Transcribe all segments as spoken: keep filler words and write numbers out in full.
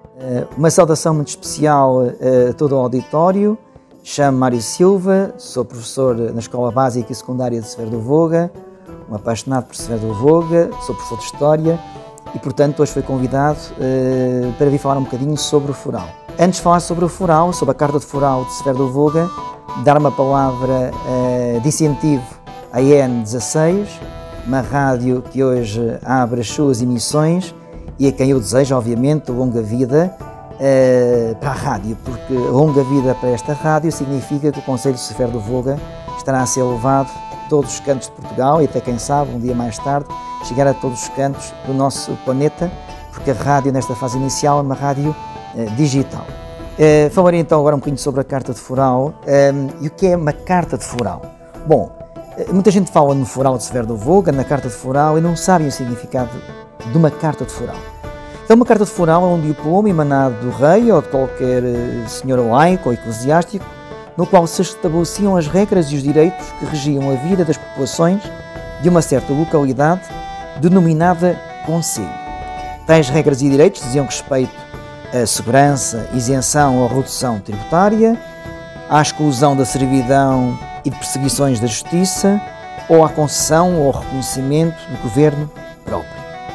Uma saudação muito especial a todo o auditório. Chamo Mário Silva, sou professor na Escola Básica e Secundária de Severo do Voga, um apaixonado por Severo do Voga, sou professor de História e, portanto, hoje fui convidado uh, para vir falar um bocadinho sobre o Foral. Antes de falar sobre o Foral, sobre a Carta de Foral de Severo do Voga, dar uma palavra uh, de incentivo à E N dezasseis, uma rádio que hoje abre as suas emissões e a quem eu desejo, obviamente, longa vida uh, para a rádio, porque longa vida para esta rádio significa que o Concelho de Severo do Voga estará a ser levado a todos os cantos de Portugal e até, quem sabe, um dia mais tarde, chegar a todos os cantos do nosso planeta, porque a rádio, nesta fase inicial, é uma rádio uh, digital. Uh, falarei então agora um bocadinho sobre a Carta de Foral um, e o que é uma Carta de Foral. Bom, uh, muita gente fala no Foral de Severo do Voga, na Carta de Foral, e não sabem o significado de uma Carta de Foral. Então, uma Carta de Foral é um diploma emanado do rei ou de qualquer uh, senhor laico ou eclesiástico, no qual se estabeleciam as regras e os direitos que regiam a vida das populações de uma certa localidade, denominada Concelho. Tais regras e direitos diziam respeito à segurança, isenção ou redução tributária, à exclusão da servidão e de perseguições da justiça, ou à concessão ou reconhecimento do governo próprio.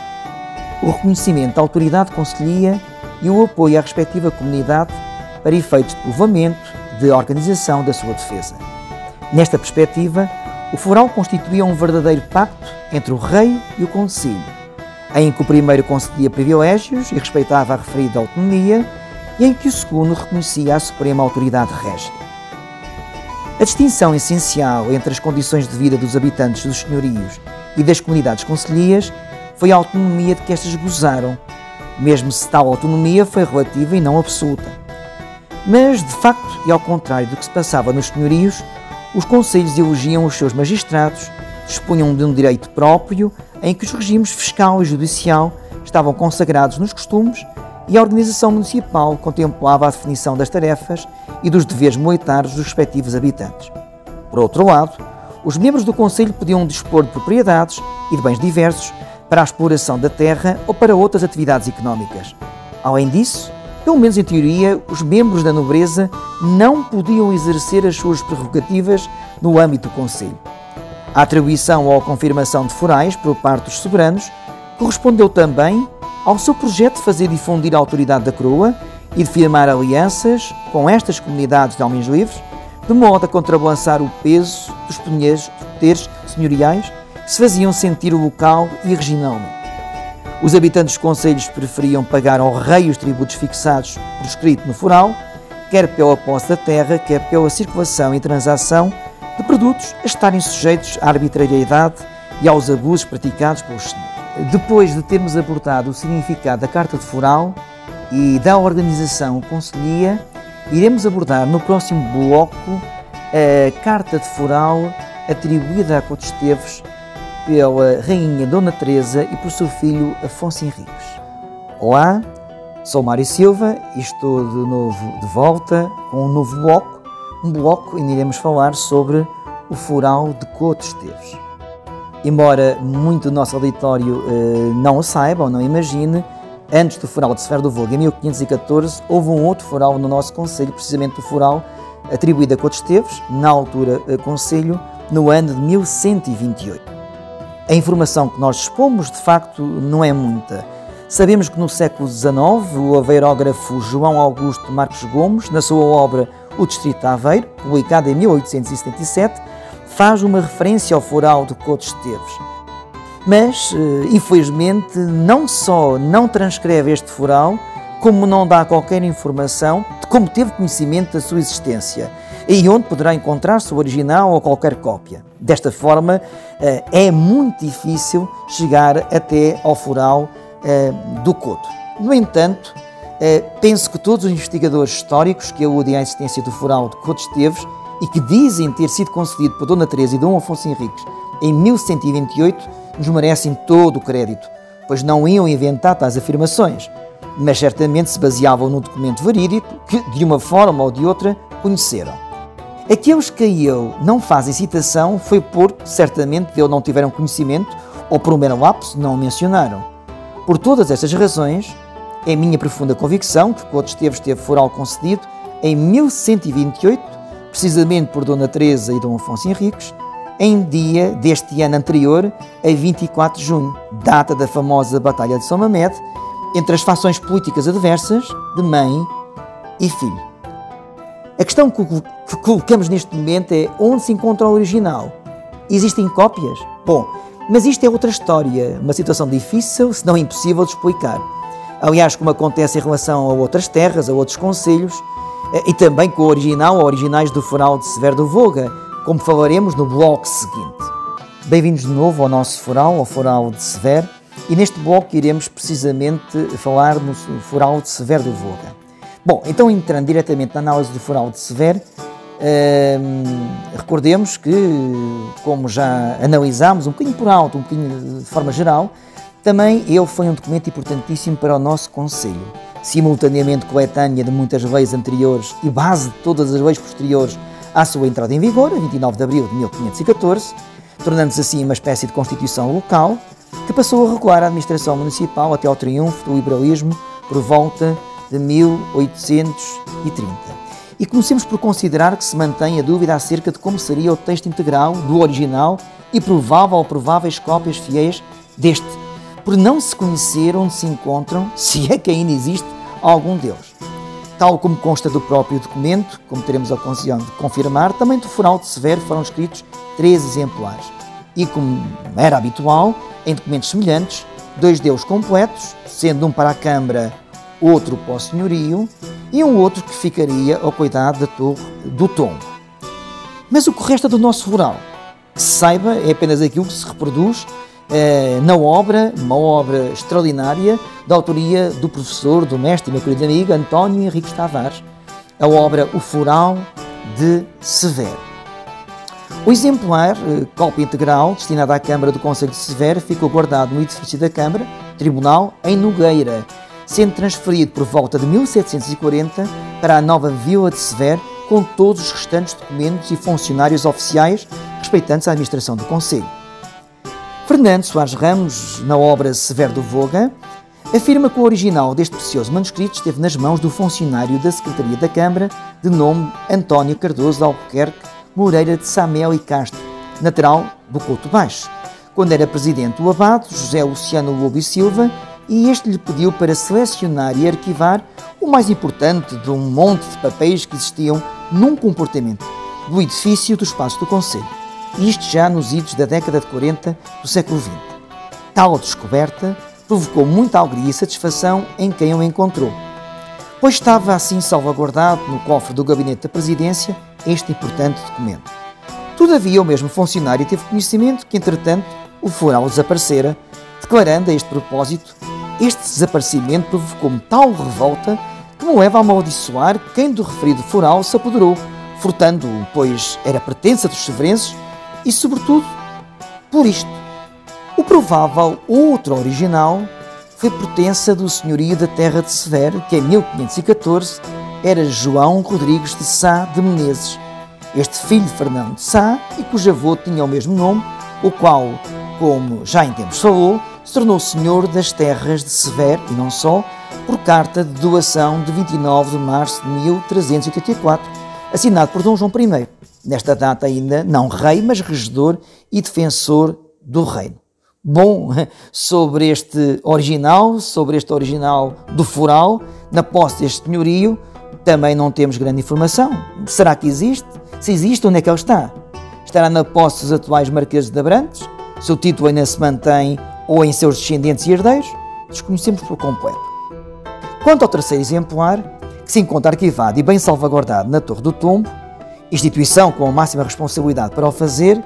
O reconhecimento da autoridade concelhia e o apoio à respectiva comunidade para efeitos de povoamento, de organização da sua defesa. Nesta perspectiva, o Foral constituía um verdadeiro pacto entre o rei e o concelho, em que o primeiro concedia privilégios e respeitava a referida autonomia e em que o segundo reconhecia a suprema autoridade régia. A distinção essencial entre as condições de vida dos habitantes dos senhorios e das comunidades concelhias foi a autonomia de que estas gozaram, mesmo se tal autonomia foi relativa e não absoluta. Mas, de facto, e ao contrário do que se passava nos senhorios, os concelhos elogiam os seus magistrados, dispunham de um direito próprio em que os regimes fiscal e judicial estavam consagrados nos costumes e a organização municipal contemplava a definição das tarefas e dos deveres militares dos respectivos habitantes. Por outro lado, os membros do concelho podiam dispor de propriedades e de bens diversos para a exploração da terra ou para outras atividades económicas. Além disso, pelo menos em teoria, os membros da nobreza não podiam exercer as suas prerrogativas no âmbito do concelho. A atribuição ou a confirmação de forais por parte dos soberanos correspondeu também ao seu projeto de fazer difundir a autoridade da coroa e de firmar alianças com estas comunidades de homens livres, de modo a contrabalançar o peso dos poderes senhoriais que se faziam sentir o local e regionalmente. Os habitantes dos concelhos preferiam pagar ao rei os tributos fixados por escrito no foral, quer pela posse da terra, quer pela circulação e transação de produtos a estarem sujeitos à arbitrariedade e aos abusos praticados pelos senhores. Depois de termos abordado o significado da Carta de Foral e da organização concelhia, iremos abordar no próximo bloco a Carta de Foral atribuída a Couto Esteves pela Rainha Dona Teresa e por seu filho Afonso Henriques. Olá, sou Mário Silva e estou de novo de volta com um novo bloco, um bloco onde iremos falar sobre o Foral de Couto Esteves. Embora muito do nosso auditório eh, não o saiba ou não imagine, antes do Foral de Severo do Voga, em mil quinhentos e catorze, houve um outro foral no nosso concelho, precisamente o foral atribuído a Couto Esteves, na altura eh, concelho, no ano de mil cento e vinte e oito. A informação que nós dispomos, de facto, não é muita. Sabemos que no século dezenove, o aveirógrafo João Augusto Marques Gomes, na sua obra O Distrito de Aveiro, publicada em mil oitocentos e setenta e sete, faz uma referência ao foral de Couto Esteves. Mas, infelizmente, não só não transcreve este foral, como não dá qualquer informação de como teve conhecimento da sua existência e onde poderá encontrar-se o original ou qualquer cópia. Desta forma, é muito difícil chegar até ao foral do Couto. No entanto, penso que todos os investigadores históricos que aludem à existência do foral de Couto Esteves e que dizem ter sido concedido por Dona Teresa e Dom Afonso Henriques em mil cento e vinte e oito nos merecem todo o crédito, pois não iam inventar tais afirmações, mas certamente se baseavam num documento verídico que, de uma forma ou de outra, conheceram. Aqueles que a ele não fazem citação foi porque, certamente, dele não tiveram conhecimento ou, por um mero lapso, não o mencionaram. Por todas estas razões, É minha profunda convicção que Couto Esteves teve foral concedido em mil cento e vinte e oito, precisamente por Dona Teresa e Dom Afonso Henriques, em dia deste ano anterior, a vinte e quatro de junho, data da famosa Batalha de São Mamede, entre as fações políticas adversas de mãe e filho. A questão que colocamos neste momento é onde se encontra o original. Existem cópias? Bom, mas isto é outra história, uma situação difícil, se não impossível de explicar. Aliás, como acontece em relação a outras terras, a outros concelhos, e também com o original ou originais do foral de Severo do Voga, como falaremos no bloco seguinte. Bem-vindos de novo ao nosso foral, ao foral de Severo, e neste bloco iremos precisamente falar no foral de Severo do Voga. Bom, então entrando diretamente na análise do foral de Severo, hum, recordemos que, como já analisámos um bocadinho por alto, um bocadinho de forma geral, também ele foi um documento importantíssimo para o nosso concelho, simultaneamente coletânea de muitas leis anteriores e base de todas as leis posteriores à sua entrada em vigor, a vinte e nove de abril de mil quinhentos e catorze, tornando-se assim uma espécie de constituição local que passou a regular a administração municipal até ao triunfo do liberalismo por volta de mil oitocentos e trinta. E comecemos por considerar que se mantém a dúvida acerca de como seria o texto integral do original e provável ou prováveis cópias fiéis deste, por não se conhecer onde se encontram, se é que ainda existe, algum deles. Tal como consta do próprio documento, como teremos a ocasião de confirmar, também do foral de Severo foram escritos três exemplares. E como era habitual, em documentos semelhantes, dois deles completos, sendo um para a Câmara, outro para o Senhorio, e um outro que ficaria ao cuidado da Torre do Tombo. Mas o que resta do nosso foral, que se saiba, é apenas aquilo que se reproduz eh, na obra, uma obra extraordinária, da autoria do professor, do mestre e meu querido amigo António Henriques Tavares, a obra O Foral de Severo. O exemplar, eh, cópia integral, destinado à Câmara do Concelho de Severo, ficou guardado no edifício da Câmara, Tribunal, em Nogueira, sendo transferido por volta de mil setecentos e quarenta para a nova Vila de Severo, com todos os restantes documentos e funcionários oficiais respeitantes à administração do Concelho. Fernando Soares Ramos, na obra Severo do Voga, afirma que o original deste precioso manuscrito esteve nas mãos do funcionário da Secretaria da Câmara, de nome António Cardoso de Albuquerque Moreira de Samel e Castro, natural do Couto Baixo, quando era presidente do abade José Luciano Lobo e Silva, e este lhe pediu para selecionar e arquivar o mais importante de um monte de papéis que existiam num comportamento do edifício do espaço do Concelho, isto já nos idos da década de quarenta do século vinte. Tal descoberta provocou muita alegria e satisfação em quem o encontrou, pois estava assim salvaguardado no cofre do gabinete da presidência este importante documento. Todavia, o mesmo funcionário teve conhecimento que, entretanto, o foral desaparecera, declarando a este propósito: este desaparecimento provocou-me tal revolta que me leva a amaldiçoar quem do referido foral se apoderou, furtando-o, pois era pertença dos severenses, e, sobretudo, por isto. O provável outro original foi pertença do senhorio da terra de Severo, que em mil quinhentos e catorze era João Rodrigues de Sá de Menezes, este filho de Fernão de Sá e cujo avô tinha o mesmo nome, o qual, como já em tempos falou, se tornou senhor das terras de Severo e não só, por carta de doação de vinte e nove de março de mil trezentos e oitenta e quatro, assinado por Dom João I, nesta data ainda não rei, mas regedor e defensor do reino. Bom, sobre este original, sobre este original do foral, na posse deste senhorio, também não temos grande informação. Será que existe? Se existe, onde é que ele está? Estará na posse dos atuais marqueses de Abrantes? Se o título ainda se mantém ou em seus descendentes e herdeiros? Desconhecemos por completo. Quanto ao terceiro exemplar, que se encontra arquivado e bem salvaguardado na Torre do Tombo, instituição com a máxima responsabilidade para o fazer,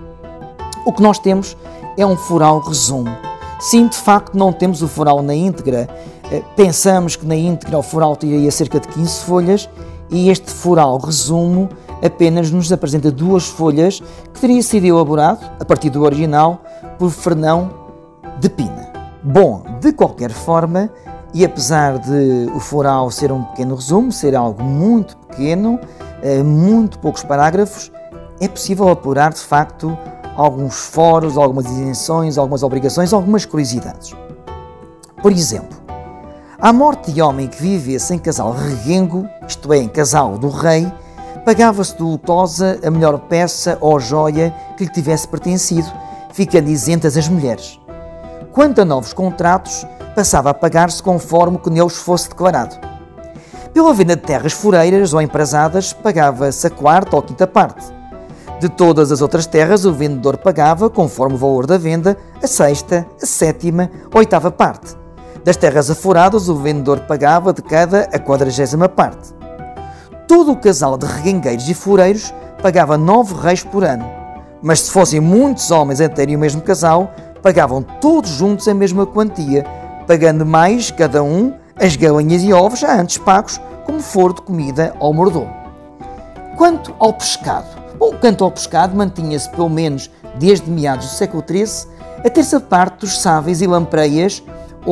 o que nós temos é um foral resumo. Sim, de facto, não temos o foral na íntegra. Pensamos que na íntegra o foral teria cerca de quinze folhas e este foral resumo apenas nos apresenta duas folhas que teria sido elaborado, a partir do original, por Fernão de Pina. Bom, de qualquer forma, e apesar de o foral ser um pequeno resumo, ser algo muito pequeno, muito poucos parágrafos, é possível apurar de facto alguns foros, algumas isenções, algumas obrigações, algumas curiosidades. Por exemplo, À morte de homem que vivesse em casal reguengo, isto é, em casal do rei, pagava-se de lutosa a melhor peça ou joia que lhe tivesse pertencido, ficando isentas as mulheres. Quanto a novos contratos, passava a pagar-se conforme o que neles fosse declarado. Pela venda de terras foreiras ou emprazadas, pagava-se a quarta ou quinta parte. De todas as outras terras, o vendedor pagava, conforme o valor da venda, a sexta, a sétima ou oitava parte. Das terras aforadas, o vendedor pagava de cada a quadragésima parte. Todo o casal de reguengueiros e foreiros pagava nove reis por ano, mas se fossem muitos homens a terem o mesmo casal, pagavam todos juntos a mesma quantia, pagando mais cada um as galinhas e ovos já antes pagos, como for de comida ao mordomo. Quanto ao pescado, bom, quanto ao pescado mantinha-se pelo menos desde meados do século treze a terça parte dos sáveis e lampreias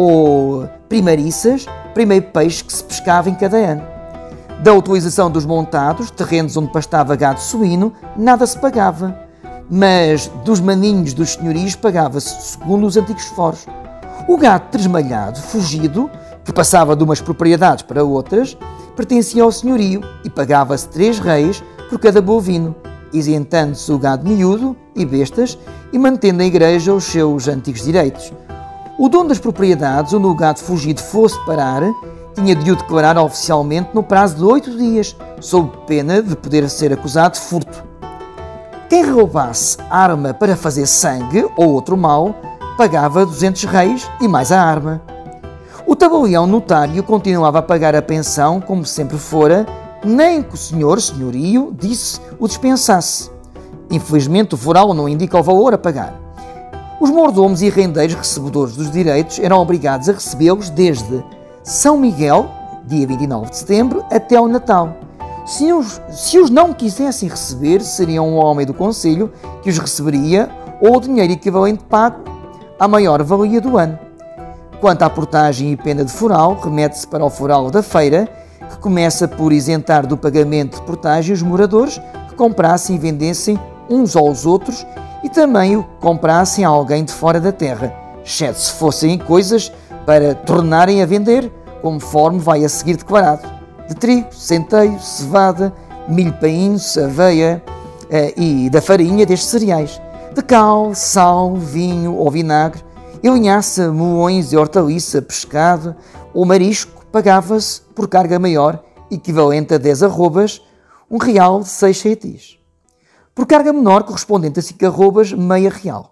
ou primariças, primeiro peixe que se pescava em cada ano. Da utilização dos montados, terrenos onde pastava gado suíno, nada se pagava, mas dos maninhos dos senhorios pagava-se segundo os antigos foros. O gado tresmalhado, fugido, que passava de umas propriedades para outras, pertencia ao senhorio e pagava-se três reis por cada bovino, isentando-se o gado miúdo e bestas e mantendo a igreja os seus antigos direitos. O dono das propriedades onde o gado fugido fosse parar tinha de o declarar oficialmente no prazo de oito dias, sob pena de poder ser acusado de furto. Quem roubasse arma para fazer sangue ou outro mal, pagava duzentos reis e mais a arma. O tabelião notário continuava a pagar a pensão como sempre fora, nem que o senhor, senhorio, disse o dispensasse. Infelizmente o foral não indica o valor a pagar. Os mordomos e rendeiros recebedores dos direitos eram obrigados a recebê-los desde São Miguel, dia vinte e nove de setembro, até ao Natal. Se os, se os não quisessem receber, seria um homem do concelho que os receberia ou o dinheiro equivalente pago à maior valia do ano. Quanto à portagem e pena de foral, remete-se para o foral da feira, que começa por isentar do pagamento de portagem os moradores que comprassem e vendessem uns aos outros e também o que comprassem a alguém de fora da terra, exceto se fossem coisas para tornarem a vender, conforme vai a seguir declarado, de trigo, centeio, cevada, milho painho, aveia eh, e da farinha destes cereais, de cal, sal, vinho ou vinagre, e linhaça, melões e hortaliça, pescado ou marisco, pagava-se por carga maior, equivalente a dez arrobas, um real de seis ceitis. Por carga menor, correspondente a cinco arrobas, meia real.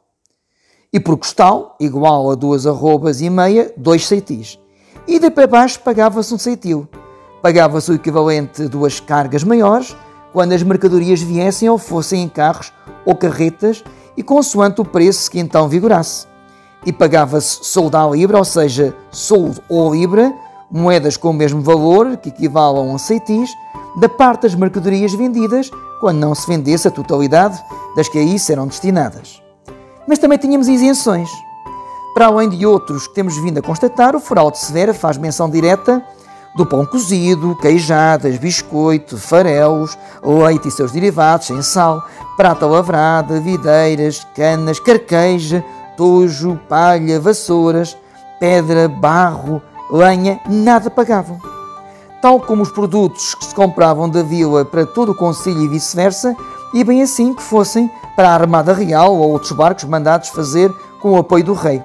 E por costal, igual a duas arrobas e meia, dois ceitis. E daí para baixo pagava-se um ceitil. Pagava-se o equivalente a duas cargas maiores, quando as mercadorias viessem ou fossem em carros ou carretas, e consoante o preço que então vigorasse. E pagava-se soldo à libra, ou seja, soldo ou libra, moedas com o mesmo valor, que equivalam a um ceitis, da parte das mercadorias vendidas, quando não se vendesse a totalidade das que a isso eram destinadas. Mas também tínhamos isenções. Para além de outros que temos vindo a constatar, o foral de Severa faz menção direta do pão cozido, queijadas, biscoito, farelos, leite e seus derivados sem sal, prata lavrada, videiras, canas, carqueja, tojo, palha, vassouras, pedra, barro, lenha, nada pagavam. Tal como os produtos que se compravam da vila para todo o concelho e vice-versa, e bem assim que fossem para a Armada Real ou outros barcos mandados fazer com o apoio do rei.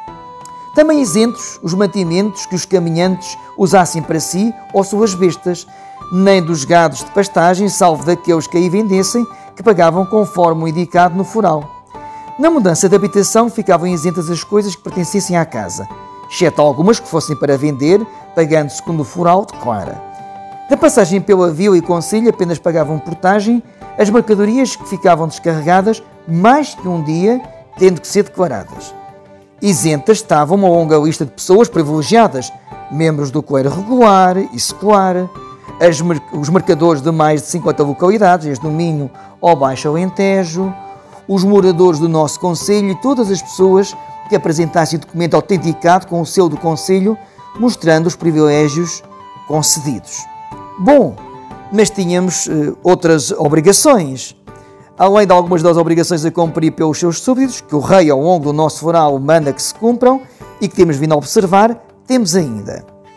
Também isentos os mantimentos que os caminhantes usassem para si ou suas bestas, nem dos gados de pastagem, salvo daqueles que aí vendessem, que pagavam conforme o indicado no foral. Na mudança de habitação ficavam isentas as coisas que pertencessem à casa, exceto algumas que fossem para vender, pagando segundo o foral declara. Da passagem pela vila e concelho apenas pagavam portagem as mercadorias que ficavam descarregadas mais que um dia, tendo que ser declaradas. Isentas estavam uma longa lista de pessoas privilegiadas, membros do clero regular e secular, as, os mercadores de mais de cinquenta localidades, desde o Minho ao Baixo Alentejo, os moradores do nosso concelho e todas as pessoas que apresentassem documento autenticado com o selo do concelho, mostrando os privilégios concedidos. Bom, mas tínhamos uh, outras obrigações. Além de algumas das obrigações a cumprir pelos seus súbditos, que o rei ao longo do nosso foral manda que se cumpram e que temos vindo a observar, temos ainda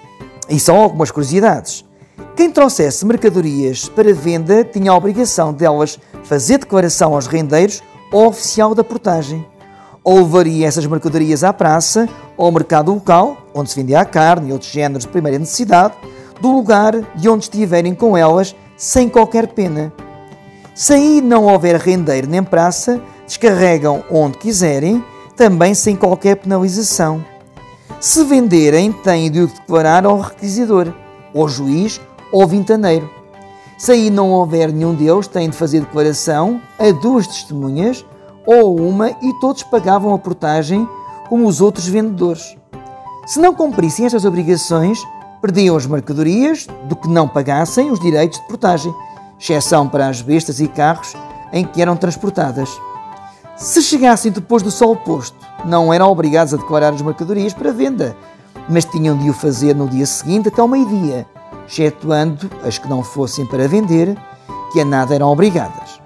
E são algumas curiosidades. Quem trouxesse mercadorias para venda tinha a obrigação de elas fazer declaração aos rendeiros ou oficial da portagem. Ou levaria essas mercadorias à praça ou ao mercado local, onde se vendia a carne e outros géneros de primeira necessidade, do lugar de onde estiverem com elas, sem qualquer pena. Se aí não houver rendeiro nem praça, descarregam onde quiserem, também sem qualquer penalização. Se venderem, têm de o declarar ao requisidor, ao juiz ou ao vintaneiro. Se aí não houver nenhum deles, têm de fazer declaração a duas testemunhas ou uma e todos pagavam a portagem como os outros vendedores. Se não cumprissem estas obrigações, perdiam as mercadorias do que não pagassem os direitos de portagem, exceção para as bestas e carros em que eram transportadas. Se chegassem depois do sol posto, não eram obrigados a declarar as mercadorias para venda, mas tinham de o fazer no dia seguinte até ao meio-dia, excetuando as que não fossem para vender, que a nada eram obrigadas.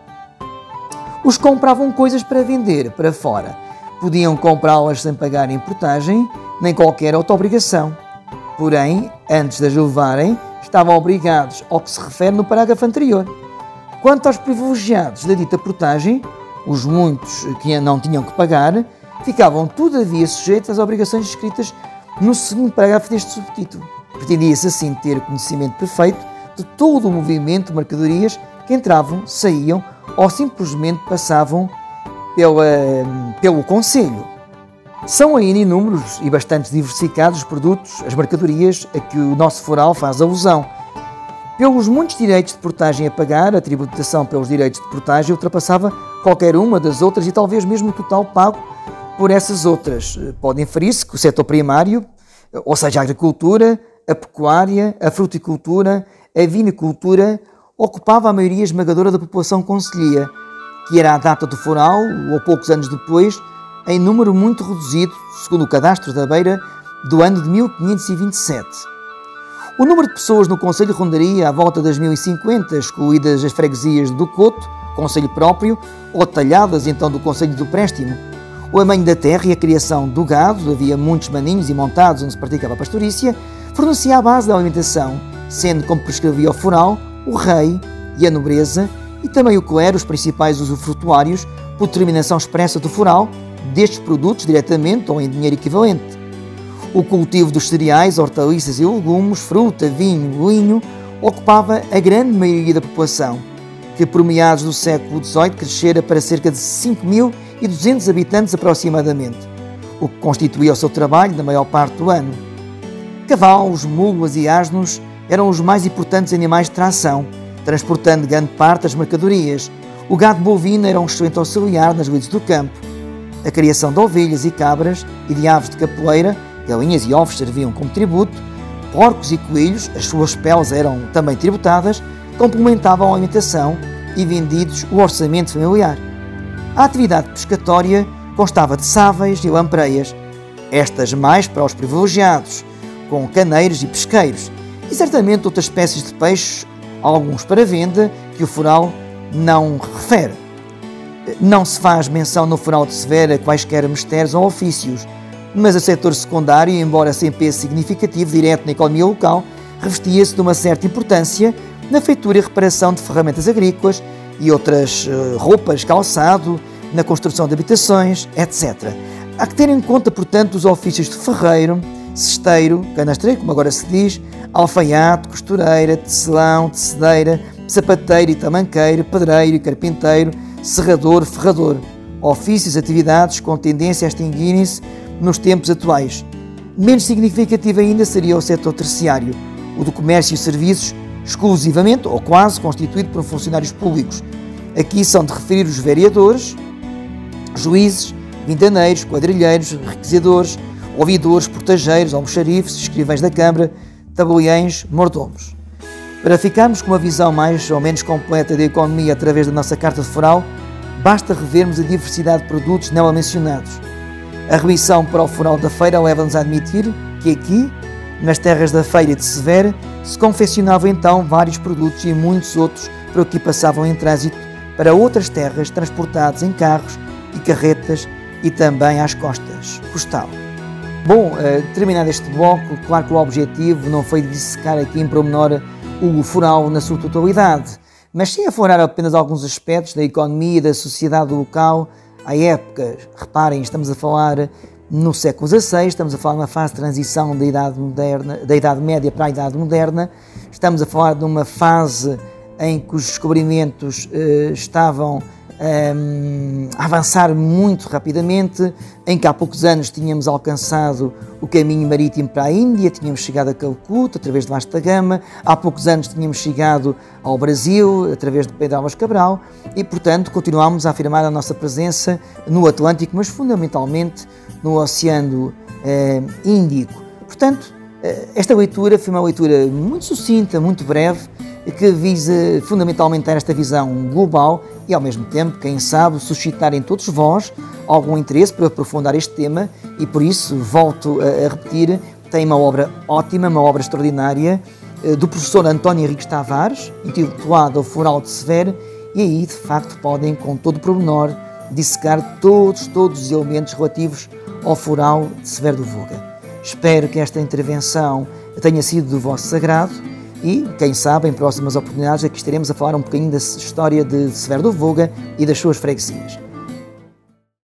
Os que compravam coisas para vender para fora podiam comprá-las sem pagarem portagem nem qualquer outra obrigação. Porém, antes de as levarem, estavam obrigados ao que se refere no parágrafo anterior. Quanto aos privilegiados da dita portagem, os muitos que não tinham que pagar, ficavam todavia sujeitos às obrigações descritas no segundo parágrafo deste subtítulo. Pretendia-se assim ter conhecimento perfeito de todo o movimento de mercadorias que entravam, saíam ou simplesmente passavam pela, pelo concelho. São ainda inúmeros e bastante diversificados os produtos, as mercadorias a que o nosso foral faz alusão. Pelos muitos direitos de portagem a pagar, a tributação pelos direitos de portagem ultrapassava qualquer uma das outras e talvez mesmo o total pago por essas outras. Pode inferir-se que o setor primário, ou seja, a agricultura, a pecuária, a fruticultura, a vinicultura, ocupava a maioria esmagadora da população concelhia, que era à data do foral, ou poucos anos depois, em número muito reduzido, segundo o cadastro da Beira, do ano de mil quinhentos e vinte e sete. O número de pessoas no concelho rondaria à volta das mil e cinquenta, excluídas as freguesias do Coto, concelho próprio, ou talhadas então do concelho do Préstimo. O amanho da terra e a criação do gado, havia muitos maninhos e montados onde se praticava a pastorícia, fornecia a base da alimentação, sendo, como prescrevia o foral, o rei e a nobreza, e também o clero, os principais usufrutuários, por determinação expressa do foral, destes produtos diretamente ou em dinheiro equivalente. O cultivo dos cereais, hortaliças e legumes, fruta, vinho, linho, ocupava a grande maioria da população, que por meados do século dezoito crescera para cerca de cinco mil e duzentos habitantes aproximadamente, o que constituía o seu trabalho na maior parte do ano. Cavalos, mulas e asnos eram os mais importantes animais de tração, transportando grande parte das mercadorias. O gado bovino era um excelente auxiliar nas lides do campo. A criação de ovelhas e cabras e de aves de capoeira, galinhas e ovos serviam como tributo, porcos e coelhos, as suas peles eram também tributadas, complementavam a alimentação e vendidos o orçamento familiar. A atividade pescatória constava de sáveis e lampreias, estas mais para os privilegiados, com caneiros e pesqueiros, e certamente outras espécies de peixes, alguns para venda, que o foral não refere. Não se faz menção no foral de Severa a quaisquer mistérios ou ofícios, mas o setor secundário, embora sem peso significativo direto na economia local, revestia-se de uma certa importância na feitura e reparação de ferramentas agrícolas e outras uh, roupas, calçado, na construção de habitações, etcétera. Há que ter em conta, portanto, os ofícios de ferreiro, cesteiro, canastreiro, como agora se diz, alfaiate, costureira, tecelão, tecedeira, sapateiro e tamanqueiro, pedreiro e carpinteiro, serrador, ferrador. Ofícios e atividades com tendência a extinguirem-se nos tempos atuais. Menos significativo ainda seria o setor terciário, o do comércio e serviços, exclusivamente ou quase constituído por funcionários públicos. Aqui são de referir os vereadores, juízes, vintaneiros, quadrilheiros, requisadores, ouvidores, portageiros, almoxarifes, escrivães da Câmara, tabeliães, mordomos. Para ficarmos com uma visão mais ou menos completa da economia através da nossa carta de foral, basta revermos a diversidade de produtos nela mencionados. A remissão para o foral da feira leva-nos a admitir que aqui, nas terras da feira de Severa, se confeccionavam então vários produtos e muitos outros por aqui passavam em trânsito para outras terras transportados em carros e carretas e também às costas. Postal. Bom, terminado este bloco, claro que o objetivo não foi dissecar aqui em pormenor o foral na sua totalidade, mas sim aflorar apenas alguns aspectos da economia e da sociedade local à época. Reparem, estamos a falar no século dezasseis, estamos a falar na fase de transição da Idade Moderna, da Idade Média para a Idade Moderna, estamos a falar de uma fase em que os descobrimentos eh, estavam eh, a avançar muito rapidamente, em que há poucos anos tínhamos alcançado o caminho marítimo para a Índia, tínhamos chegado a Calcuta através de Vasco da Gama, há poucos anos tínhamos chegado ao Brasil através de Pedro Álvares Cabral e, portanto, continuámos a afirmar a nossa presença no Atlântico, mas fundamentalmente no Oceano eh, Índico. Portanto, eh, esta leitura foi uma leitura muito sucinta, muito breve, que visa fundamentalmente ter esta visão global e, ao mesmo tempo, quem sabe, suscitar em todos vós algum interesse para aprofundar este tema e, por isso, volto a, a repetir, tem uma obra ótima, uma obra extraordinária, do professor António Henriques Tavares, intitulada O Foral de Severo, e aí, de facto, podem, com todo o pormenor, dissecar todos, todos os elementos relativos ao Foral de Severo do Voga. Espero que esta intervenção tenha sido do vosso sagrado e, quem sabe, em próximas oportunidades aqui estaremos a falar um bocadinho da história de Severo do Voga e das suas freguesias.